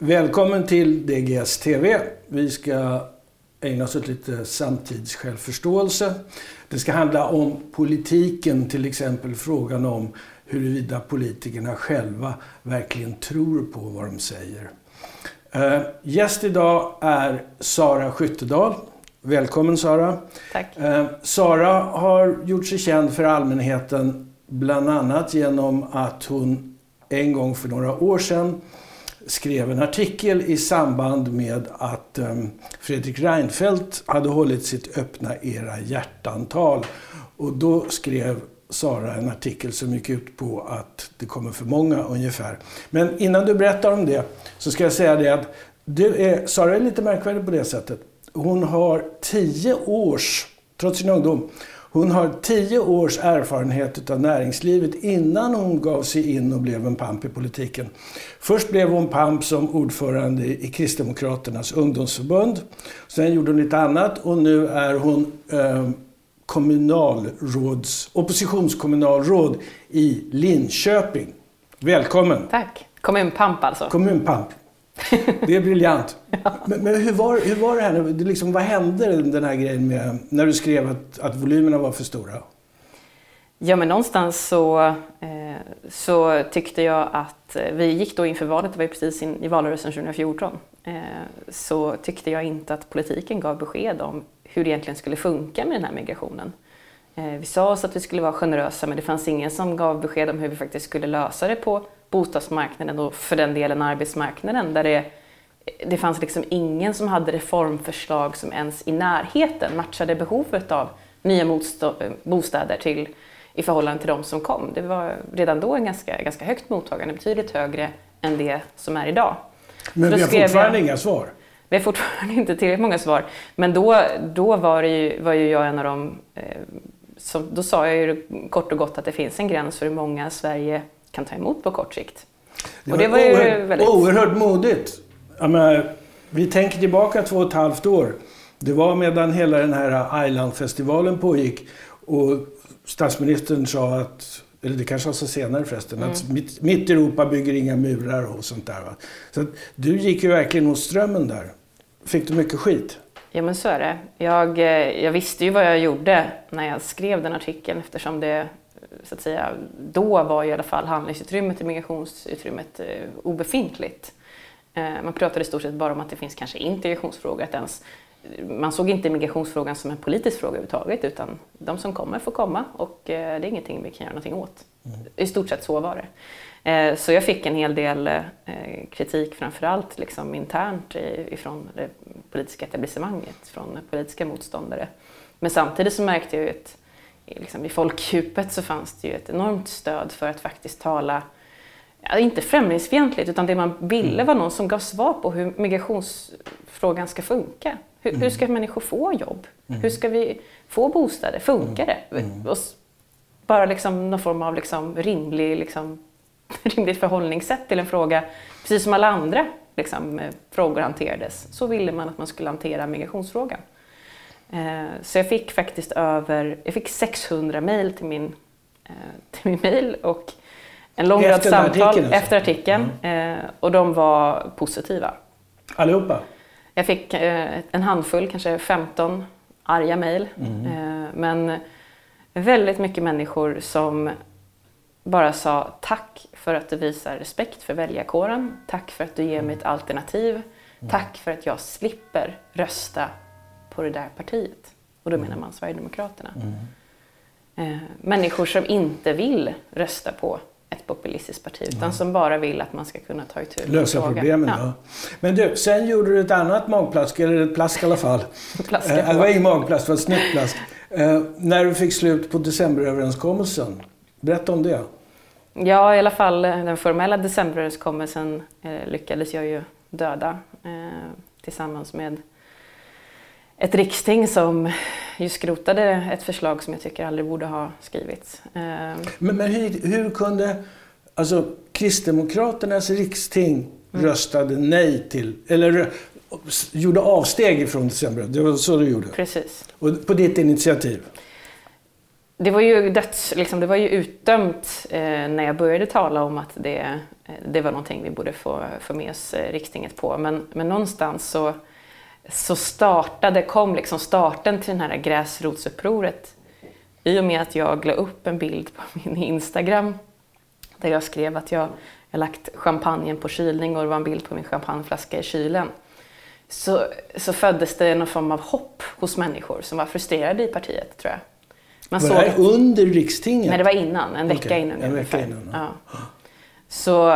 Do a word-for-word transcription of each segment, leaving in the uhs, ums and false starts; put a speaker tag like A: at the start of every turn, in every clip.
A: Välkommen till D G S T V. Vi ska ägna oss åt lite samtidssjälvförståelse. Det ska handla om politiken, till exempel frågan om huruvida politikerna själva verkligen tror på vad de säger. Uh, gäst idag är Sara Skyttedal. Välkommen Sara.
B: Tack.
A: Uh, Sara har gjort sig känd för allmänheten bland annat genom att hon en gång för några år sedan skrev en artikel i samband med att um, Fredrik Reinfeldt hade hållit sitt öppna era hjärtantal. Och då skrev Sara en artikel som gick ut på att det kommer för många ungefär. Men innan du berättar om det så ska jag säga det att du är, Sara är lite märkvärdig på det sättet. Hon har tio års, trots sin ungdom, hon har tio års erfarenhet av näringslivet innan hon gav sig in och blev en pamp i politiken. Först blev hon pamp som ordförande i Kristdemokraternas ungdomsförbund. Sen gjorde hon lite annat och nu är hon eh, kommunalråds, oppositionskommunalråd i Linköping. Välkommen!
B: Tack! Kommunpamp alltså.
A: Kommunpamp. Det är briljant. Ja. Men, men hur, var, hur var det här? Det liksom, vad hände den här grejen med när du skrev att, att volymerna var för stora?
B: Ja, men någonstans så, eh, så tyckte jag att vi gick då inför valet, det var ju precis in, i valrörelsen tjugo fjorton, eh, så tyckte jag inte att politiken gav besked om hur det egentligen skulle funka med den här migrationen. Eh, vi sa oss att vi skulle vara generösa, men det fanns ingen som gav besked om hur vi faktiskt skulle lösa det på bostadsmarknaden och för den delen arbetsmarknaden, där det, det fanns liksom ingen som hade reformförslag som ens i närheten matchade behovet av nya motstå- bostäder till, i förhållande till de som kom. Det var redan då en ganska, ganska högt mottagande, betydligt högre än det som är idag.
A: Men vi har fortfarande jag, inga svar.
B: Vi har fortfarande inte tillräckligt många svar. Men då, då var, det ju, var ju jag en av dem, eh, som, då sa jag ju kort och gott att det finns en gräns för hur många Sverige kan ta emot på kort sikt.
A: Det och det var ju oerhört, väldigt... oerhört modigt. Jag menar, vi tänker tillbaka två och ett halvt år. Det var medan hela den här Island-festivalen pågick och statsministern sa att, eller det kanske var så senare förresten, mm. att mitt, mitt Europa bygger inga murar och sånt där. Va? Så att du gick ju verkligen mot strömmen där. Fick du mycket skit?
B: Ja, men så är det. Jag, jag visste ju vad jag gjorde när jag skrev den artikeln, eftersom det, så att säga, då var i alla fall handlingsutrymmet och migrationsutrymmet eh, obefintligt. Eh, man pratade i stort sett bara om att det finns kanske integrationsfrågor. Att ens, man såg inte migrationsfrågan som en politisk fråga överhuvudtaget, utan de som kommer får komma och eh, det är ingenting vi kan göra någonting åt. Mm. I stort sett så var det. Eh, så jag fick en hel del eh, kritik, framförallt liksom internt i, ifrån det politiska etablissemanget, från politiska motståndare. Men samtidigt så märkte jag ju att liksom, i folkdjupet så fanns det ju ett enormt stöd för att faktiskt tala, ja, inte främlingsfientligt, utan det man ville var någon som gav svar på hur migrationsfrågan ska funka. Hur, mm. hur ska människor få jobb? Mm. Hur ska vi få bostäder? Funkar det? Mm. Och bara liksom någon form av liksom rimlig, liksom, rimligt förhållningssätt till en fråga, precis som alla andra liksom, frågor hanterades, så ville man att man skulle hantera migrationsfrågan. Så jag fick faktiskt över, jag fick sexhundra mejl till min, till min mejl och en lång rad samtal artikeln, efter artikeln. Mm. Och de var positiva.
A: Allihopa?
B: Jag fick en handfull, kanske femton arga mejl. Mm. Men väldigt mycket människor som bara sa tack för att du visar respekt för väljarkåren. Tack för att du ger mig ett alternativ. Mm. Tack för att jag slipper rösta på det där partiet. Och då menar man Sverigedemokraterna. Mm. Eh, människor som inte vill rösta på ett populistiskt parti, utan mm. som bara vill att man ska kunna ta itu med
A: lösa frågan. Problemen. Ja. Ja. Men du, sen gjorde du ett annat magplask, eller ett plask i alla fall.
B: Plask,
A: eh, det var ingen magplask, det var ett snyggt plask. Eh, när du fick slut på decemberöverenskommelsen. Berätta om det.
B: Ja, i alla fall den formella decemberöverenskommelsen eh, lyckades jag ju döda eh, tillsammans med ett riksting som ju skrotade ett förslag som jag tycker aldrig borde ha skrivits.
A: Men, men hur, hur kunde, alltså Kristdemokraternas riksting mm. röstade nej till, eller gjorde avsteg ifrån december, det var så du gjorde?
B: Precis.
A: Och på ditt initiativ?
B: Det var ju, döds, liksom, det var ju utdömt eh, när jag började tala om att det, eh, det var någonting vi borde få, få med oss rikstinget på. Men, men någonstans så, så startade, kom liksom starten till den här gräsrotsupproret i och med att jag la upp en bild på min Instagram där jag skrev att jag, jag lagt champagnen på kylning och det var en bild på min champagneflaska i kylen. Så, så föddes det någon form av hopp hos människor som var frustrerade i partiet, tror jag.
A: Man var såg det här under rikstinget?
B: Nej, det var innan, en vecka
A: okay.
B: innan.
A: En vecka innan
B: ja. Ja. Så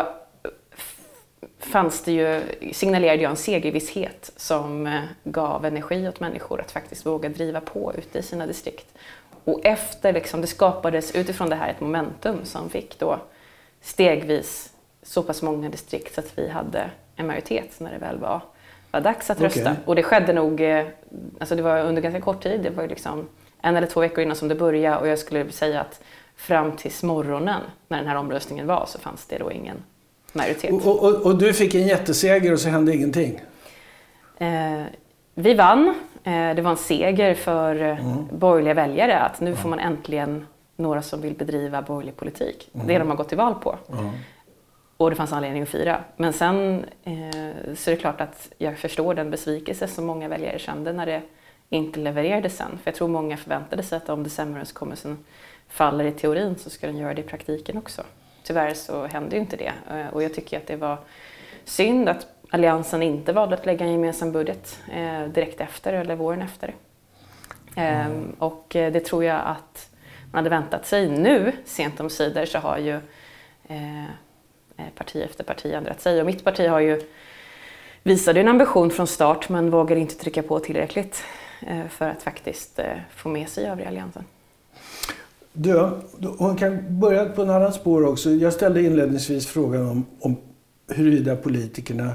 B: fanns det ju, signalerade jag en segervisshet som gav energi åt människor att faktiskt våga driva på ute i sina distrikt. Och efter, liksom, det skapades utifrån det här ett momentum som fick då stegvis så pass många distrikt så att vi hade en majoritet när det väl var, var dags att rösta. Okay. Och det skedde nog, alltså det var under ganska kort tid, det var liksom en eller två veckor innan som det började, och jag skulle säga att fram tills morgonen när den här omröstningen var så fanns det då ingen majoritet.
A: Och, och, och du fick en jätteseger och så hände ingenting?
B: Eh, vi vann. Eh, det var en seger för mm. borgerliga väljare att nu mm. får man äntligen några som vill bedriva borgerlig politik. Mm. Det de har gått till val på. Mm. Och det fanns anledning att fira. Men sen eh, så är det klart att jag förstår den besvikelse som många väljare kände när det inte levererades sen. För jag tror många förväntade sig att om decemberöverenskommelsen faller i teorin så ska den göra det i praktiken också. Tyvärr så hände ju inte det. Och jag tycker att det var synd att Alliansen inte valde att lägga en gemensam budget eh, direkt efter eller våren efter. Mm. Ehm, och det tror jag att man hade väntat sig. Nu, sent om sidor, så har ju eh, parti efter parti ändrat sig. Och mitt parti har ju visade en ambition från start men vågade inte trycka på tillräckligt eh, för att faktiskt eh, få med sig övriga Alliansen.
A: Du, hon kan börja på en annan spår också. Jag ställde inledningsvis frågan om, om huruvida politikerna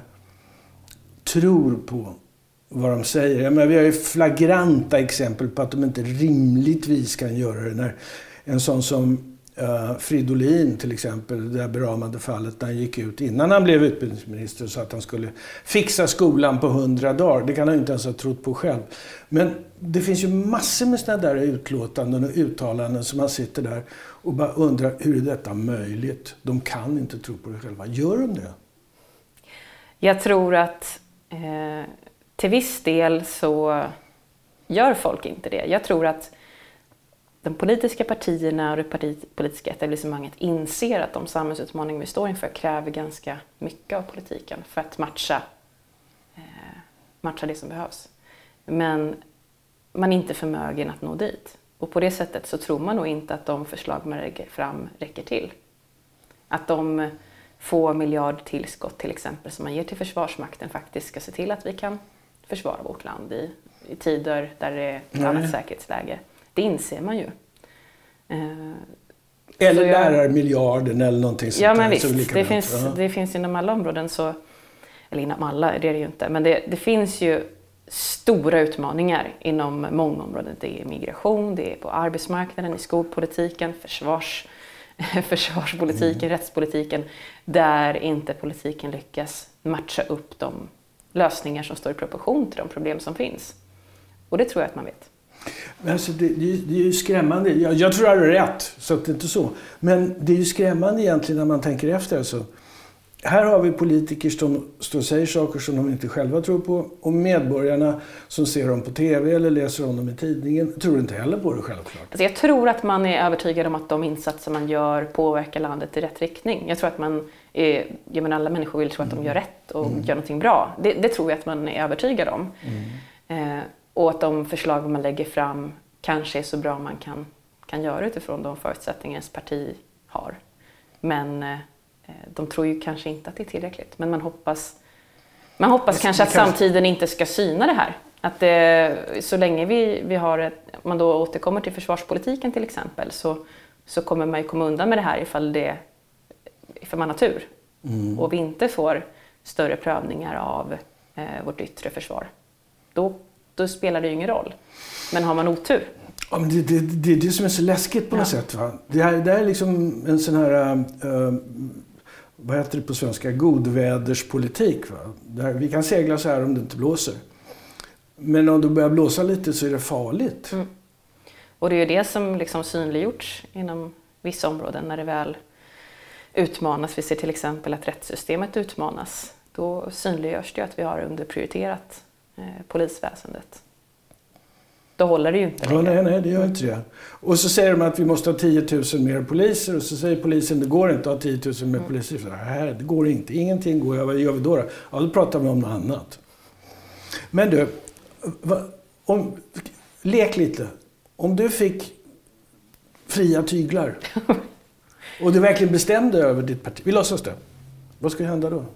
A: tror på vad de säger. Jag menar, vi har ju flagranta exempel på att de inte rimligtvis kan göra det. När en sån som uh, Fridolin till exempel, det där beramade fallet, när han gick ut innan han blev utbildningsminister och sa att han skulle fixa skolan på hundra dagar. Det kan han ju inte ens ha trott på själv. Men det finns ju massor med sådana där utlåtanden och uttalanden som man sitter där och bara undrar, hur är detta möjligt? De kan inte tro på det själva. Gör de det?
B: Jag tror att eh, till viss del så gör folk inte det. Jag tror att de politiska partierna och det parti, politiska etablissemanget inser att de samhällsutmaningar vi står inför kräver ganska mycket av politiken för att matcha, eh, matcha det som behövs. Men man är inte förmögen att nå dit. Och på det sättet så tror man nog inte att de förslag man lägger fram räcker till. Att de få miljard tillskott till exempel som man ger till Försvarsmakten faktiskt ska se till att vi kan försvara vårt land i, i tider där det är ett Nej. annat säkerhetsläge. Det inser man ju. Eh,
A: eller jag, lärarmiljarden eller någonting sånt.
B: Ja, men visst. Det finns, det finns inom alla områden så, eller inom alla, det är det ju inte. Men det, det finns ju stora utmaningar inom många områden. Det är migration, det är på arbetsmarknaden, i skolpolitiken, försvars, försvarspolitiken, mm. rättspolitiken. Där inte politiken lyckas matcha upp de lösningar som står i proportion till de problem som finns. Och det tror jag att man vet.
A: Alltså det, det, det är ju skrämmande. Jag, jag tror att det är rätt, så att det är inte så. Men det är ju skrämmande egentligen när man tänker efter. Alltså. Här har vi politiker som står och säger saker som de inte själva tror på. Och medborgarna som ser dem på tv eller läser om dem i tidningen tror inte heller på det självklart.
B: Alltså jag tror att man är övertygad om att de insatser man gör påverkar landet i rätt riktning. Jag tror att man är, jag menar, alla människor vill tro att de gör rätt och mm. gör någonting bra. Det, det tror jag att man är övertygad om. Mm. Eh, och att de förslag man lägger fram kanske är så bra man kan, kan göra utifrån de förutsättningar ens parti har. Men eh, de tror ju kanske inte att det är tillräckligt. Men man hoppas, man hoppas det, kanske det att kanske... samtiden inte ska syna det här. Att det, så länge vi, vi har ett, man då återkommer till försvarspolitiken till exempel så, så kommer man ju komma undan med det här ifall, det, ifall man har tur. Mm. Och vi inte får större prövningar av eh, vårt yttre försvar. Då, då spelar det ju ingen roll. Men har man otur?
A: Ja, men det, det, det är det som är så läskigt på något ja. sätt. Va? Det, här, det här är liksom en sån här, uh, vad heter det på svenska, godväderspolitik. Va? Det här, vi kan segla så här om det inte blåser. Men om det börjar blåsa lite så är det farligt.
B: Mm. Och det är ju det som liksom synliggjorts inom vissa områden när det väl utmanas. Vi ser till exempel att rättssystemet utmanas. Då synliggörs det att vi har underprioriterat eh, polisväsendet. Då håller det ju inte
A: längre. Ja, nej, nej, det gör inte det. Och så säger de att vi måste ha tio tusen mer poliser och så säger polisen det går inte att ha tio tusen mer mm. poliser. Så här, det går inte, ingenting går. Ja, vad gör vi då? då? Ja, då pratar vi om något annat. Men du, va, om, lek lite. Om du fick fria tyglar och du verkligen bestämde över ditt parti, vi låtsas det. Vad skulle hända då?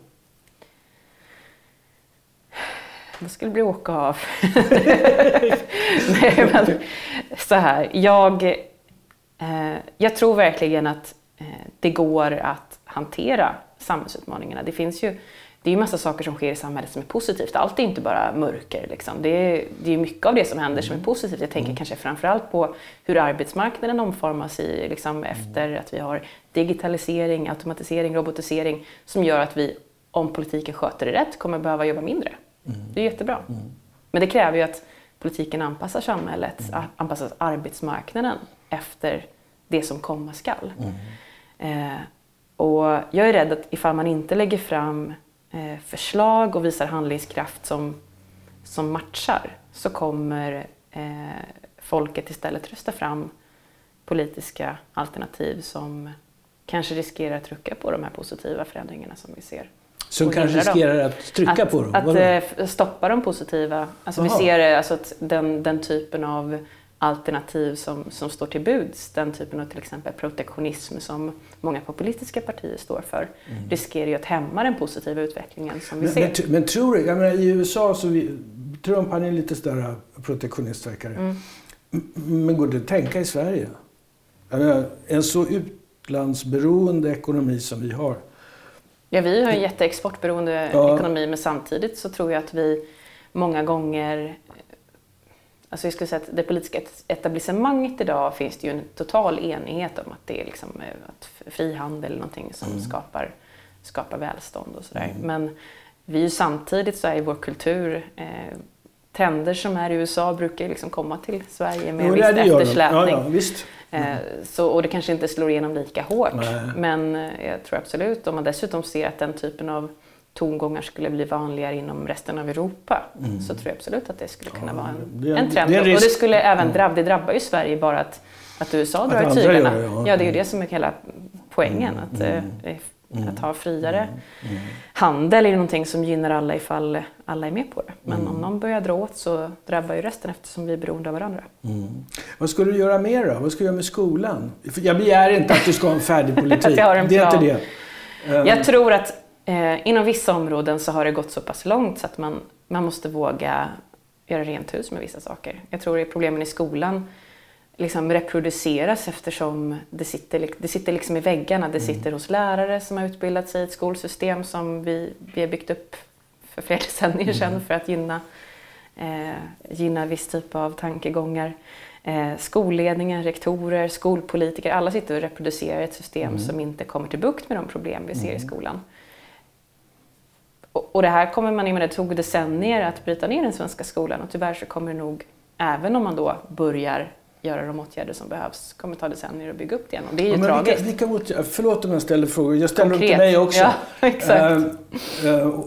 B: Då skulle det bli åka av. Nej, men så här. Jag, eh, jag tror verkligen att eh, det går att hantera samhällsutmaningarna. Det finns ju det är ju massa saker som sker i samhället som är positivt. Allt är inte bara mörker. Liksom. Det är, det är mycket av det som händer som är positivt. Jag tänker mm. kanske framförallt på hur arbetsmarknaden omformas i, liksom, efter att vi har digitalisering, automatisering, robotisering som gör att vi, om politiken sköter det rätt, kommer behöva jobba mindre. Mm. Det är jättebra. Mm. Men det kräver ju att politiken anpassar samhället, mm. anpassar arbetsmarknaden efter det som komma skall. Mm. Eh, och jag är rädd att ifall man inte lägger fram eh, förslag och visar handlingskraft som, som matchar så kommer eh, folket istället rösta fram politiska alternativ som kanske riskerar att trycka på de här positiva förändringarna som vi ser.
A: Som kanske riskerar dem. att trycka
B: att,
A: på dem?
B: Att äh, stoppa de positiva. Alltså vi ser alltså att den, den typen av alternativ som, som står till buds, den typen av till exempel protektionism som många populistiska partier står för, mm. riskerar ju att hämma den positiva utvecklingen som vi
A: men,
B: ser.
A: Men, men tror du, jag menar, i U S A så vi, Trump han är lite större protektionistverkare. Mm. Men går det att tänka i Sverige? Jag menar, en så utlandsberoende ekonomi som vi har.
B: Ja, vi har en jätteexportberoende ja. ekonomi, men samtidigt så tror jag att vi många gånger, alltså jag skulle säga att det politiska etablissemanget idag finns det ju en total enighet om att det är liksom att frihandel är någonting som mm. skapar, skapar välstånd och sådär. Mm. Men vi ju samtidigt så är i vår kultur eh, trender som är i U S A brukar liksom komma till Sverige med jo, en viss eftersläpning. Ja, ja, visst. Mm. Så, och det kanske inte slår igenom lika hårt. Nej. Men jag tror absolut, om man dessutom ser att den typen av tongångar skulle bli vanligare inom resten av Europa mm. så tror jag absolut att det skulle kunna ja, vara en, det är, en trend. Det är en och det skulle även drabba, det drabbar ju Sverige bara att, att U S A drar i tyglarna. Ja. ja, det är ju det som är hela poängen. Mm. Att, mm. Mm. att ha friare mm. Mm. handel är någonting som gynnar alla ifall alla är med på det. Men mm. om någon börjar dra åt så drabbar ju resten eftersom vi är beroende av varandra.
A: Mm. Vad ska du göra mer då? Vad ska du göra med skolan? Jag begär inte att du ska ha en färdig politik.
B: Jag har en
A: det är
B: plan.
A: inte det. Um.
B: Jag tror att eh, inom vissa områden så har det gått så pass långt så att man, man måste våga göra rent hus med vissa saker. Jag tror att problemen i skolan liksom reproduceras eftersom det sitter, det sitter liksom i väggarna. Det sitter hos lärare som har utbildat sig i ett skolsystem som vi, vi har byggt upp för flera decennier sedan mm. för att gynna, eh, gynna viss typ av tankegångar. Eh, skolledningen, rektorer, skolpolitiker, alla sitter och reproducerar ett system mm. som inte kommer till bukt med de problem vi ser mm. i skolan. Och, och det här kommer man, det tog decennier att bryta ner den svenska skolan och tyvärr så kommer det nog, även om man då börjar göra de åtgärder som behövs, kommer ta decennier att bygga upp det igen. Och det är ju ja, tragiskt.
A: Vilka, vilka åtgärder, förlåt om jag ställer frågor. Jag ställer Konkret. dem till mig också.
B: Ja, exakt.
A: Uh, uh,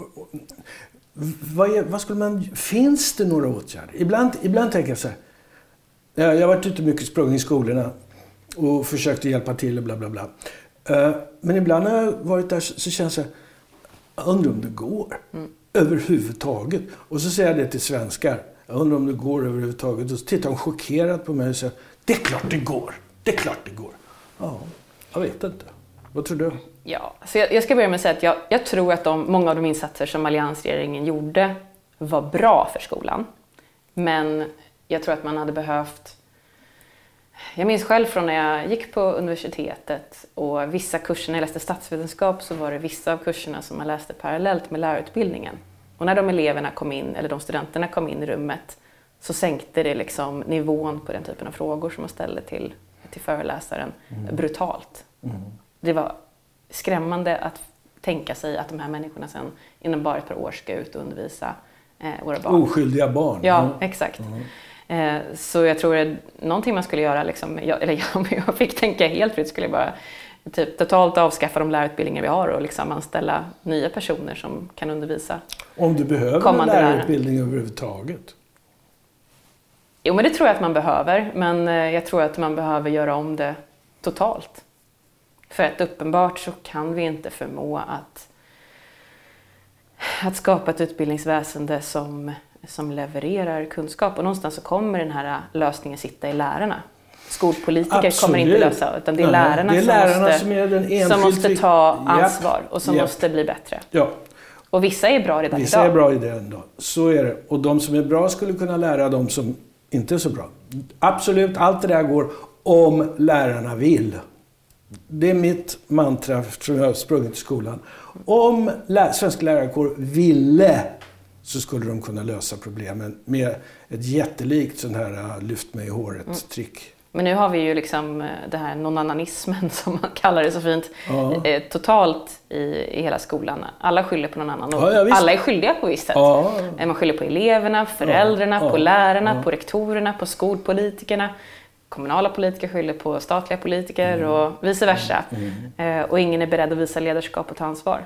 A: vad, är, vad skulle man, finns det några åtgärder? Ibland, ibland tänker jag så här. Jag har varit ute mycket sprung i skolorna och försökt hjälpa till och bla bla bla. Uh, men ibland när jag varit där så, så känns jag, jag undrar om det går. Mm. Överhuvudtaget. Och så säger jag det till svenskar. Jag undrar om det går överhuvudtaget. Och så tittar hon chockerat på mig och säger, det är klart det går. Det är klart det går. Ja, jag vet inte. Vad tror du?
B: Ja, så jag, jag ska börja med att säga att jag, jag tror att de, många av de insatser som alliansregeringen gjorde var bra för skolan. Men jag tror att man hade behövt... Jag minns själv från när jag gick på universitetet och vissa kurser, när jag läste statsvetenskap så var det vissa av kurserna som man läste parallellt med lärarutbildningen. Och när de eleverna kom in, eller de studenterna kom in i rummet så sänkte det liksom nivån på den typen av frågor som man ställde till, till föreläsaren mm. brutalt. Mm. Det var skrämmande att tänka sig att de här människorna sen inom bara ett par år ska ut och undervisa eh, våra barn.
A: Oskyldiga barn.
B: Ja, mm. exakt. Mm. Eh, så jag tror att någonting man skulle göra, liksom, jag, eller jag, om jag fick tänka helt fritt skulle jag bara typ totalt avskaffa de lärarutbildningar vi har och liksom anställa nya personer som kan undervisa.
A: Om du behöver en lärarutbildning överhuvudtaget?
B: Jo, men det tror jag att man behöver. Men jag tror att man behöver göra om det totalt. För att uppenbart så kan vi inte förmå att, att skapa ett utbildningsväsende som, som levererar kunskap. Och någonstans så kommer den här lösningen sitta i lärarna. Skolpolitiker Absolut. kommer inte lösa, utan det är lärarna, det är lärarna som, måste, som, är den enskilt... som måste ta ansvar och som yep. måste bli bättre.
A: Ja.
B: Och vissa är bra redan
A: vissa
B: idag.
A: Vissa är bra i det ändå. Så är det. Och de som är bra skulle kunna lära de som inte är så bra. Absolut, allt det där går om lärarna vill. Det är mitt mantra som jag har sprungit i skolan. Om lä- svenska lärarkår ville så skulle de kunna lösa problemen med ett jättelikt sån här lyft mig i håret-trick. Mm.
B: Men nu har vi ju liksom det här nonananismen som man kallar det så fint, ja. eh, totalt i, i hela skolan. Alla skyller på någon annan och ja, alla är skyldiga på visst sätt. Ja. Man skyller på eleverna, föräldrarna, ja. på lärarna, ja. på rektorerna, på skolpolitikerna. Kommunala politiker skyller på statliga politiker mm. och vice versa. Mm. Eh, och ingen är beredd att visa ledarskap och ta ansvar.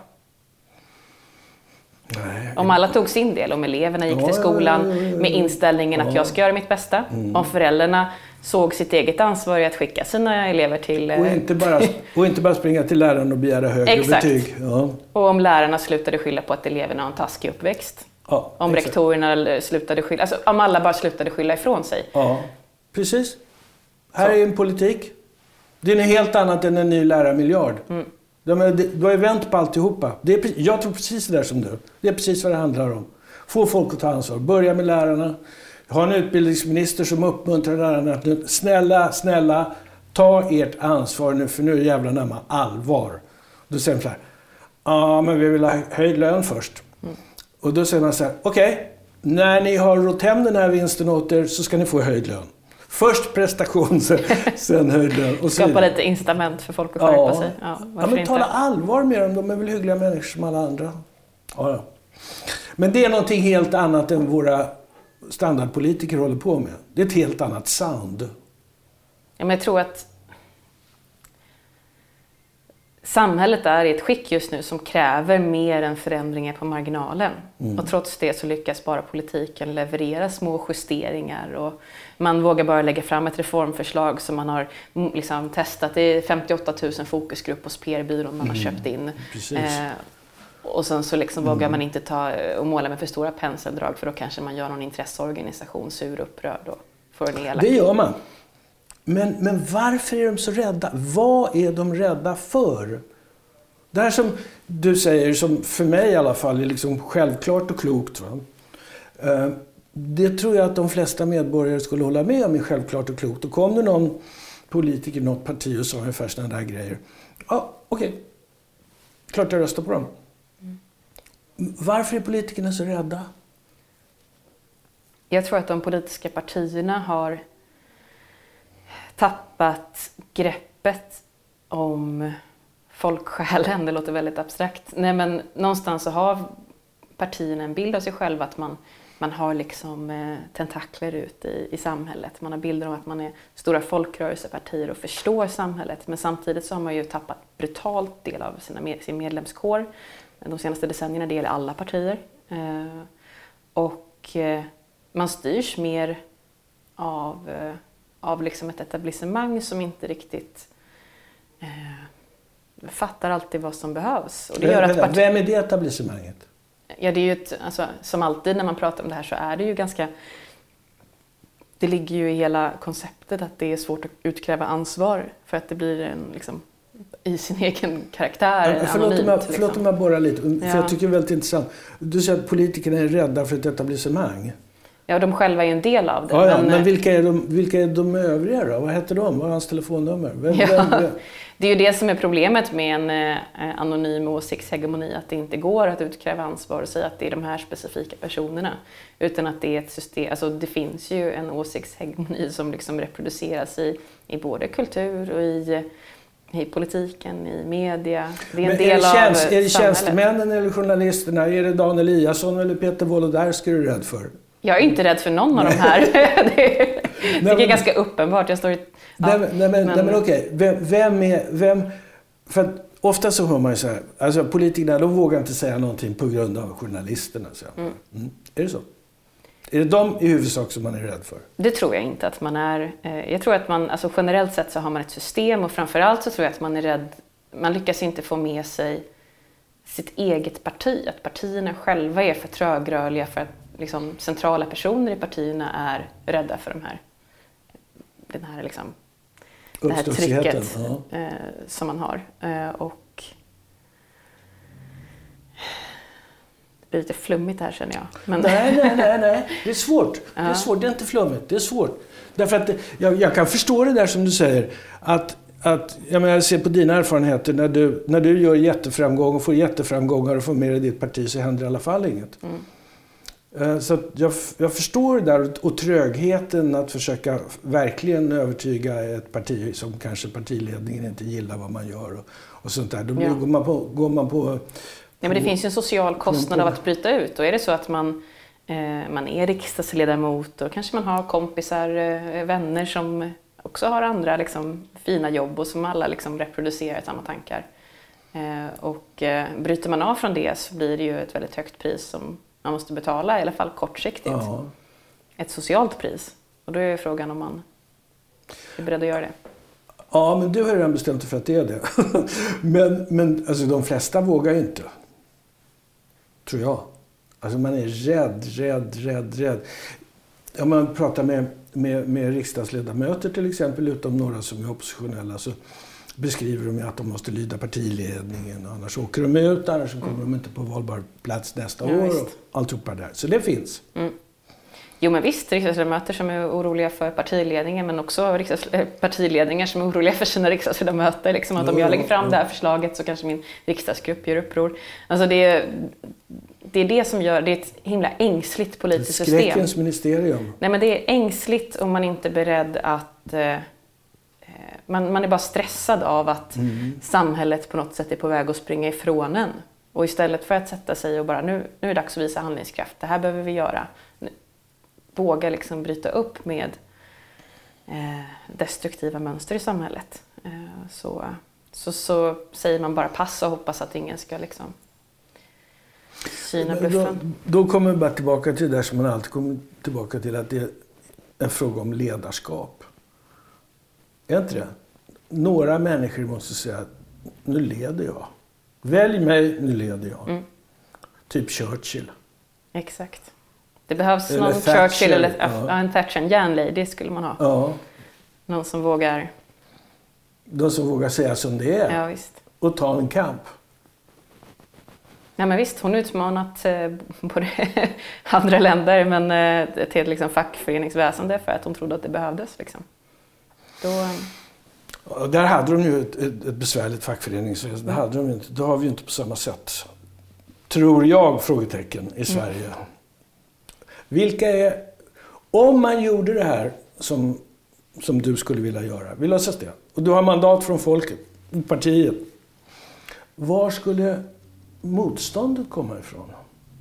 B: Nej. Om alla tog sin del, om eleverna gick till skolan med inställningen att jag ska göra mitt bästa. Mm. Om föräldrarna såg sitt eget ansvar i att skicka sina elever till...
A: Och inte bara, och inte bara springa till läraren och begära högre exakt. betyg. Ja.
B: Och om lärarna slutade skylla på att eleverna har en taskig uppväxt. Ja, om exakt. rektorerna slutade skylla... Alltså om alla bara slutade skylla ifrån sig.
A: Ja, precis. Här Så. är en politik. Det är något helt annat än en ny lärarmiljard. Mm. De, du har ju vänt på alltihopa. Det är, jag tror precis det där som du. Det är precis vad det handlar om. Få folk att ta ansvar. Börja med lärarna. Ha en utbildningsminister som uppmuntrar lärarna att nu, snälla, snälla, ta ert ansvar nu för nu är jävla namn allvar. Då säger man så här, ja men vi vill ha höjd lön först. Mm. Och då säger man så här, okej, okay, när ni har rått hem den här vinsten åt er så ska ni få höjd lön. Först prestation, sen, sen höjd lön. Och
B: skapa lite incitament för folk att skärpa ja. sig. Ja,
A: ja, men tala allvar med dem, de är väl hyggliga människor som alla andra. Ja, ja. Men det är någonting helt annat än våra standardpolitiker håller på med. Det är ett helt annat sound.
B: Ja, men jag tror att samhället är i ett skick just nu som kräver mer än förändringar på marginalen. Mm. Och trots det så lyckas bara politiken leverera små justeringar. Och man vågar bara lägga fram ett reformförslag som man har liksom testat. Det är femtioåtta tusen fokusgrupp hos P R-byrån man mm. har köpt in. Eh, och sen så liksom mm. vågar man inte ta och måla med för stora penseldrag för då kanske man gör någon intresseorganisation sur upprörd och får en elak.
A: Det gör man. Men, men varför är de så rädda? Vad är de rädda för? Det här som du säger, som för mig i alla fall är liksom självklart och klokt. Va? Det tror jag att de flesta medborgare skulle hålla med om är självklart och klokt. Och kom det någon politiker, något parti och sa ungefär sådana där grejer. Ja, okej. Okay. Klart jag röstar på dem. Mm. Varför är politikerna så rädda?
B: Jag tror att de politiska partierna har tappat greppet om folksjälen. Det låter väldigt abstrakt. Nej, men någonstans så har partierna en bild av sig själva att man, man har liksom eh, tentakler ut i, i samhället. Man har bilder av att man är stora folkrörelsepartier och förstår samhället. Men samtidigt så har man ju tappat brutalt del av sina med, sin medlemskår. De senaste decennierna det gäller alla partier. Eh, och eh, man styrs mer av... Eh, av liksom ett etablissemang som inte riktigt eh, fattar alltid vad som behövs. Och det gör att
A: part- Vem är det etablissemanget?
B: Ja, det är ju ett, alltså, som alltid när man pratar om det här så är det ju ganska... Det ligger ju i hela konceptet att det är svårt att utkräva ansvar för att det blir en, liksom, i sin egen karaktär.
A: Ja, förlåt om jag, förlåt om jag borrar lite, för ja. jag tycker det är väldigt intressant. Du säger att politikerna är rädda för ett etablissemang.
B: Ja, de själva är ju en del av det.
A: Ja, ja, men men vilka, är de, vilka är de övriga då? Vad heter de? Vad är hans telefonnummer? Vem,
B: ja,
A: vem, vem?
B: Det är ju det som är problemet med en eh, anonym åsiktshegemoni. Att det inte går att utkräva ansvar och säga att det är de här specifika personerna. Utan att det är ett system, alltså det finns ju en åsiktshegemoni som liksom reproduceras i, i både kultur och i, i politiken, i media. Det är en men del är det tjänst, av
A: Är det tjänstemännen eller journalisterna? Är det Dan Eliasson eller Peter Wolodarski är du rädd för?
B: Jag är inte rädd för någon av de här. det är, det är ganska uppenbart. Jag står i, ja,
A: nej, nej, men, men, nej, men okej. Vem, vem, är, vem, för att ofta så hör man ju så här, alltså politikerna de vågar inte säga någonting på grund av journalisterna. Så. Mm. Mm. Är det så? Är det de i huvudsak som man är rädd för?
B: Det tror jag inte att man är. Jag tror att man, alltså generellt sett så har man ett system och framförallt så tror jag att man är rädd, man lyckas inte få med sig sitt eget parti. Att partierna själva är för trögrörliga för att liksom, centrala personer i partierna är rädda för de här, den här, liksom, det här trycket ja. eh, som man har. Eh, och det blir lite flummigt här känner jag. Men...
A: Nej, nej, nej, nej. Det är svårt. Ja. Det är svårt. Det är inte flummigt. Det är svårt. Därför att det, jag, jag kan förstå det där som du säger. Att, att jag, menar, jag ser på dina erfarenheter. När du, när du gör jätteframgång och får jätteframgångar och får med i ditt parti så händer i alla fall inget. Mm. Så jag, jag förstår det där och trögheten att försöka verkligen övertyga ett parti som kanske partiledningen inte gillar vad man gör och, och sånt där. Då ja. går man på... Går man på
B: Ja, men det finns ju en social kostnad av att bryta ut. Och är det så att man, eh, man är riksdagsledamot och kanske man har kompisar, eh, vänner som också har andra liksom, fina jobb och som alla liksom, reproducerar samma tankar. Eh, och eh, bryter man av från det så blir det ju ett väldigt högt pris som man måste betala, i alla fall kortsiktigt. Ja. Ett socialt pris. Och då är frågan om man är beredd att göra det.
A: Ja, men du har redan bestämt dig för att det är det. men men alltså, de flesta vågar ju inte. Tror jag. Alltså man är rädd, rädd, rädd, rädd. Om man pratar med, med, med riksdagsledamöter till exempel, utom några som är oppositionella, så beskriver de att de måste lyda partiledningen. Annars åker de ut, annars kommer mm. de inte på valbar plats nästa ja, år. Visst. Och alltihopa där. Så det finns. Mm.
B: Jo men visst, riksdagsledamöter som är oroliga för partiledningen, men också partiledningar som är oroliga för sina riksdagsledamöter. Liksom att om jag lägger fram det här förslaget så kanske min riksdagsgrupp gör uppror. Alltså det är, det är det som gör, det är ett himla ängsligt politiskt system.
A: Skräckens ministerium.
B: Nej men det är ängsligt om man inte är beredd att, eh, man, man är bara stressad av att mm. samhället på något sätt är på väg att springa ifrån en. Och istället för att sätta sig och bara, nu, nu är det dags att visa handlingskraft, det här behöver vi göra. Våga liksom bryta upp med eh, destruktiva mönster i samhället. Eh, så, så, så säger man bara pass och hoppas att ingen ska liksom syna bluffen.
A: Då, då kommer vi bara tillbaka till det där som man alltid kommer tillbaka till, att det är en fråga om ledarskap. Är inte det? Några människor måste säga att nu leder jag. Välj mig, nu leder jag. Mm. Typ Churchill.
B: Exakt. Det behövs
A: eller
B: någon
A: Thatcher,
B: Churchill eller
A: ja.
B: en Thatcher, en järnlady skulle man ha.
A: Ja.
B: Någon som vågar...
A: De som vågar säga som det är.
B: Ja, visst.
A: Och ta en kamp.
B: Ja, men visst, hon har utmanat eh, både andra länder men eh, till liksom fackföreningsväsende för att hon trodde att det behövdes. Liksom. Då...
A: Ja, där hade de ju ett, ett, ett besvärligt fackföreningsväsende. Det hade de inte. Det har vi ju inte på samma sätt. Tror jag, frågetecken, i Sverige. Mm. Vilka är, om man gjorde det här som, som du skulle vilja göra, vi låtsas det, och du har mandat från folket, partiet, var skulle motståndet komma ifrån?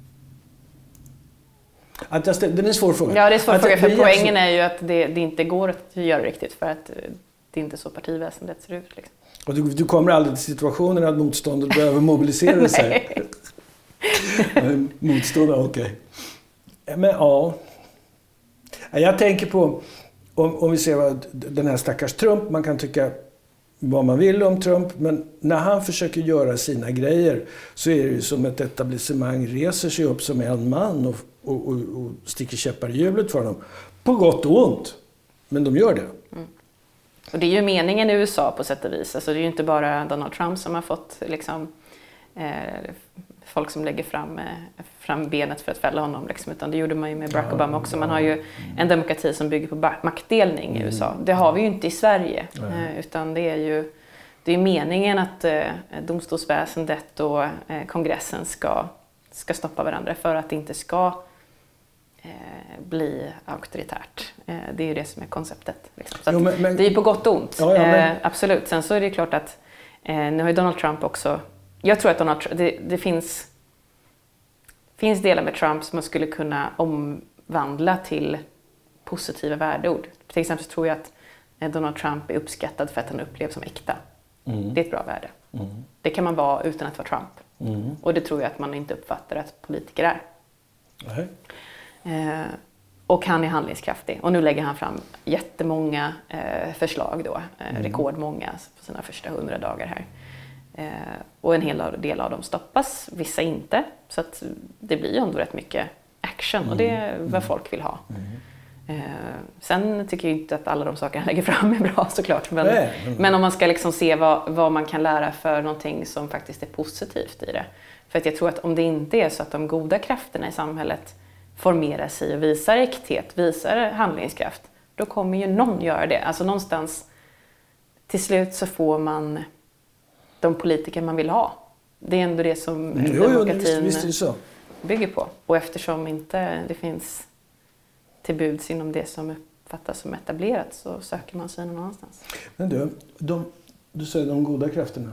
A: Att jag ställ, det är en svår fråga.
B: Ja, det är en svår
A: att
B: fråga, för
A: det,
B: poängen är ju att det, det inte går att göra riktigt för att det är inte så partiväsendet ser ut. Liksom.
A: Och du, du kommer aldrig till situationen att motståndet behöver mobilisera sig. Motståndare, okej. Okay. Men ja, jag tänker på, om, om vi ser vad den här stackars Trump, man kan tycka vad man vill om Trump, men när han försöker göra sina grejer så är det ju som ett etablissemang reser sig upp som en man och, och, och, och sticker käppar i hjulet för honom. På gott och ont, men de gör det.
B: Mm. Och det är ju meningen i U S A på sätt och vis, alltså det är ju inte bara Donald Trump som har fått liksom... Eh, folk som lägger fram, fram benet för att fälla honom. Liksom. Utan det gjorde man ju med Barack Obama också. Man har ju en demokrati som bygger på maktdelning i U S A. Det har vi ju inte i Sverige. Mm. Utan det är ju det är meningen att eh, domstolsväsendet och eh, kongressen ska, ska stoppa varandra för att det inte ska eh, bli auktoritärt. Eh, det är ju det som är konceptet. Liksom. Så jo, men, men, det är ju på gott och ont. Ja, ja, men... eh, absolut. Sen så är det klart att eh, nu har ju Donald Trump också... Jag tror att Donald Trump, det, det finns, finns delar med Trump som man skulle kunna omvandla till positiva värdeord. Till exempel så tror jag att Donald Trump är uppskattad för att han upplevs som äkta. Mm. Det är ett bra värde.
A: Mm.
B: Det kan man vara utan att vara Trump.
A: Mm.
B: Och det tror jag att man inte uppfattar att politiker är.
A: Nej.
B: Eh, och han är handlingskraftig. Och nu lägger han fram jättemånga eh, förslag då. Eh,
A: Mm.
B: Rekordmånga på sina första hundra dagar här. Eh, och en hel del av dem stoppas, vissa inte. Så att det blir ju ändå rätt mycket action.
A: Mm.
B: Och det är vad folk vill ha.
A: Mm.
B: Eh, sen tycker jag inte att alla de saker han lägger fram är bra såklart. Men,
A: Nej, men...
B: men om man ska liksom se vad, vad man kan lära för någonting som faktiskt är positivt i det. För att jag tror att om det inte är så att de goda krafterna i samhället formerar sig och visar äkthet, visar handlingskraft, då kommer ju någon göra det. Alltså någonstans till slut så får man de politiker man vill ha. Det är ändå det som
A: jo, jo,
B: demokratin
A: visst, visst är det så.
B: bygger på. Och eftersom inte det finns tillbuds inom det som uppfattas som etablerat så söker man sig någon annanstans.
A: Men du, de, du säger de goda krafterna.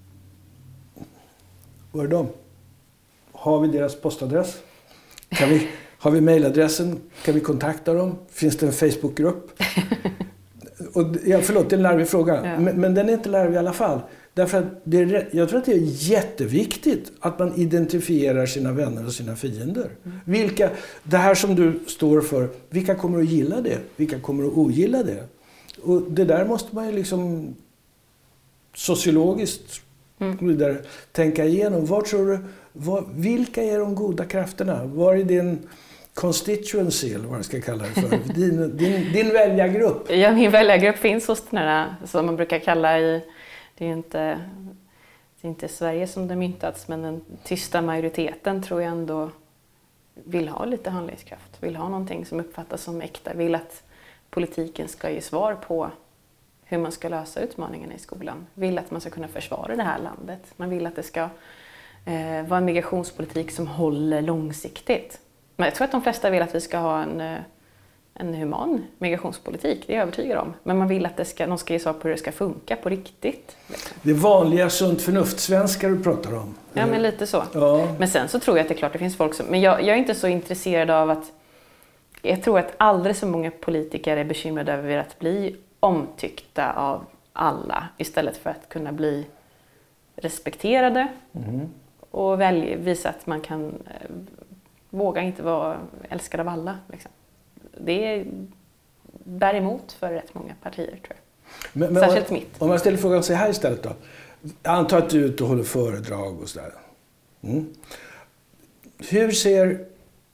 A: Var är de? Har vi deras postadress? Kan vi, har vi mejladressen? Kan vi kontakta dem? Finns det en Facebookgrupp? Och, ja, förlåt, det är en larvig fråga.
B: Ja.
A: Men, men den är inte larvig i alla fall. Därför att det är, jag tror att det är jätteviktigt att man identifierar sina vänner och sina fiender. Mm. Vilka, det här som du står för, vilka kommer att gilla det? Vilka kommer att ogilla det? Och det där måste man ju liksom sociologiskt mm. vidare, tänka igenom. Var tror du, var, vilka är de goda krafterna? Var är din constituency, eller vad jag ska kalla det för? Din, din, din väljargrupp?
B: Ja, min väljargrupp finns hos den här, som man brukar kalla i, det är ju inte, det är inte Sverige som det myntats, men den tysta majoriteten tror jag ändå vill ha lite handlingskraft. Vill ha någonting som uppfattas som äkta. Vill att politiken ska ge svar på hur man ska lösa utmaningarna i skolan. Vill att man ska kunna försvara det här landet. Man vill att det ska eh, vara en migrationspolitik som håller långsiktigt. Men jag tror att de flesta vill att vi ska ha en, en human migrationspolitik, det är jag övertygad om. Men man vill att det ska, någon ska ge svar på hur det ska funka på riktigt.
A: Det är vanliga sunt förnuft-svenskar du pratar om.
B: Ja, men lite så.
A: Ja.
B: Men sen så tror jag att det är klart det finns folk som... Men jag, jag är inte så intresserad av att... Jag tror att alldeles så många politiker är bekymrade över att bli omtyckta av alla istället för att kunna bli respekterade
A: Mm.
B: och välja, visa att man kan eh, våga inte vara älskad av alla. Liksom. Det är bär emot för rätt många partier, tror jag.
A: Men, men
B: Särskilt
A: om,
B: mitt.
A: Om man ställer frågan så här istället då. Jag antar att du är ute och håller föredrag och sådär. Mm. Hur ser...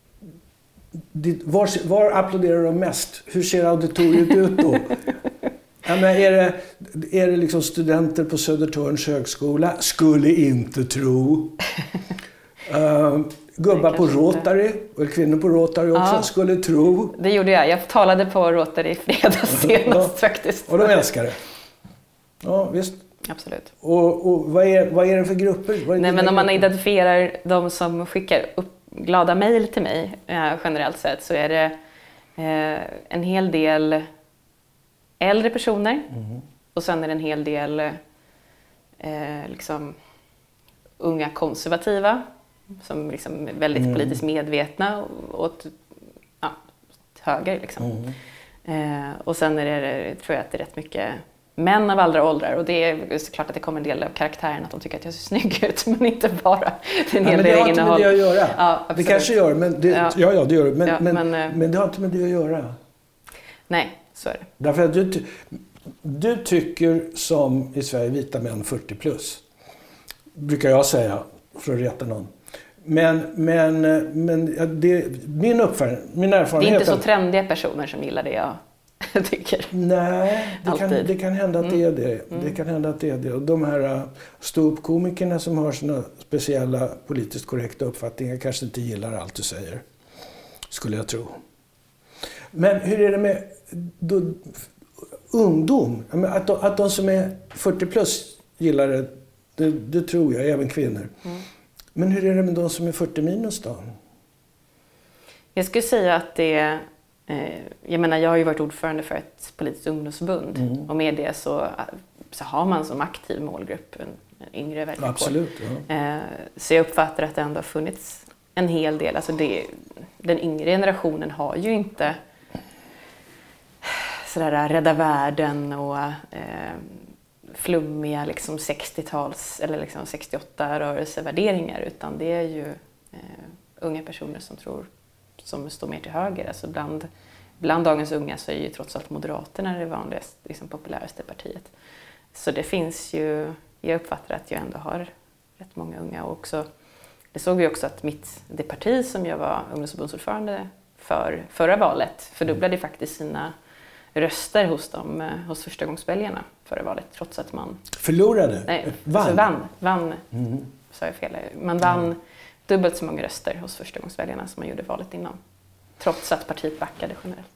A: Var, var applåderar de mest? Hur ser auditoriet ut då? Ja, men är det, är det liksom studenter på Södertörns högskola? Skulle inte tro. Uh, gubbar på Rotary, och kvinnor på Rotary också, ja. Skulle tro.
B: Det gjorde jag. Jag talade på Rotary i fredags senast ja. faktiskt.
A: Och de älskar det. Ja, visst.
B: Absolut.
A: Och, och vad, är, vad är det för grupper? Vad är
B: Nej, men om man
A: grupper?
B: identifierar de som skickar upp glada mejl till mig eh, generellt sett, så är det eh, en hel del äldre personer
A: Mm.
B: och sen är det en hel del eh, liksom unga konservativa som liksom är väldigt
A: Mm.
B: politiskt medvetna åt ja, höger liksom.
A: Mm.
B: Eh, och sen är det, tror jag att det är rätt mycket män av alla åldrar, och det är såklart att det kommer en del av karaktären att de tycker att jag ser snygg ut, men inte bara. Det är en
A: Ja,
B: hel
A: men det
B: del
A: har inte med
B: innehåll.
A: det att göra.
B: Ja,
A: det kanske gör, men det, ja. Ja, ja, det gör det. Men,
B: Ja,
A: men,
B: men,
A: men,
B: eh,
A: det har inte med det att göra.
B: Nej, så är det.
A: Därför att du, ty- du tycker som i Sverige vita män fyrtio plus. Brukar jag säga, för att reta någon. Men, men, men ja, det, min uppfattning, min erfarenhet...
B: Det är inte så trendiga personer som gillar det jag tycker.
A: Nej, det kan, det kan hända att det är det.
B: Mm.
A: Det kan hända att det är det. Och de här uh, ståuppkomikerna som har sina speciella politiskt korrekta uppfattningar kanske inte gillar allt du säger. Skulle jag tro. Men hur är det med då, ungdom? Att de, att de som är fyrtio plus gillar det, det, det tror jag, även kvinnor.
B: Mm.
A: Men hur är det med de som är fyrtio minus då?
B: Jag skulle säga att det eh, jag menar, jag har ju varit ordförande för ett politiskt ungdomsförbund. Mm. Och med det så, så har man som aktiv målgrupp en, en yngre väljarkår.
A: Absolut, ja.
B: eh, Så jag uppfattar att det ändå har funnits en hel del. Alltså det, den yngre generationen har ju inte sådär rädda världen och eh, flummiga liksom sextio-tals eller liksom sextioåtta-rörelsevärderingar, utan det är ju eh, unga personer som tror, som står mer till höger. Alltså bland, bland dagens unga så är ju trots allt Moderaterna det vanligaste, liksom populäraste partiet. Så det finns ju, jag uppfattar att jag ändå har rätt många unga, och också, det såg vi också att mitt, det parti som jag var ungdomsförbundsordförande för förra valet fördubblade faktiskt sina röster hos, dem, hos förstagångsväljarna förra valet, trots att man...
A: Förlorade?
B: Nej,
A: vann?
B: Alltså vann. vann
A: Mm.
B: sa jag fel. Man vann
A: Mm.
B: dubbelt så många röster hos förstagångsväljarna som man gjorde valet innan. Trots att partiet backade generellt.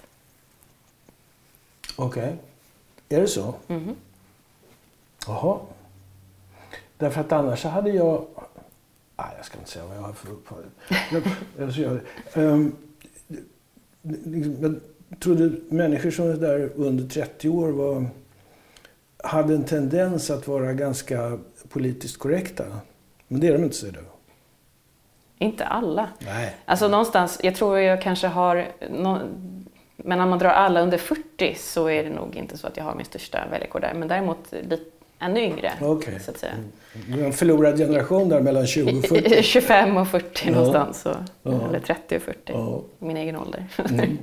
A: Okej. Okay. Är det så?
B: Mm.
A: Jaha. Därför att annars så hade jag... Nej, jag ska inte säga vad jag har för uppfattning. Jag, jag, um, jag trodde människor som är där under trettio år var, hade en tendens att vara ganska politiskt korrekta. Men det är de inte, så idag.
B: Inte alla.
A: Nej.
B: Alltså någonstans, jag tror jag kanske har... No, men om man drar alla under fyrtio så är det nog inte så att jag har min största väljarkår där. Men däremot lite ännu yngre,
A: okay.
B: så att säga.
A: Mm. En förlorad generation där mellan tjugo och fyrtio.
B: tjugofem och fyrtio ja. någonstans. Så,
A: ja.
B: Eller trettio och fyrtio.
A: Ja.
B: Min egen ålder.
A: Mm.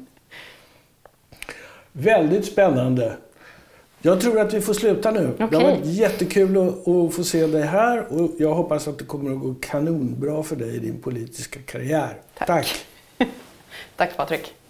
A: Väldigt spännande. Jag tror att vi får sluta nu.
B: Okay.
A: Det har varit jättekul att, att få se dig här. Och jag hoppas att det kommer att gå kanonbra för dig i din politiska karriär.
B: Tack.
A: Tack,
B: Tack Patrik.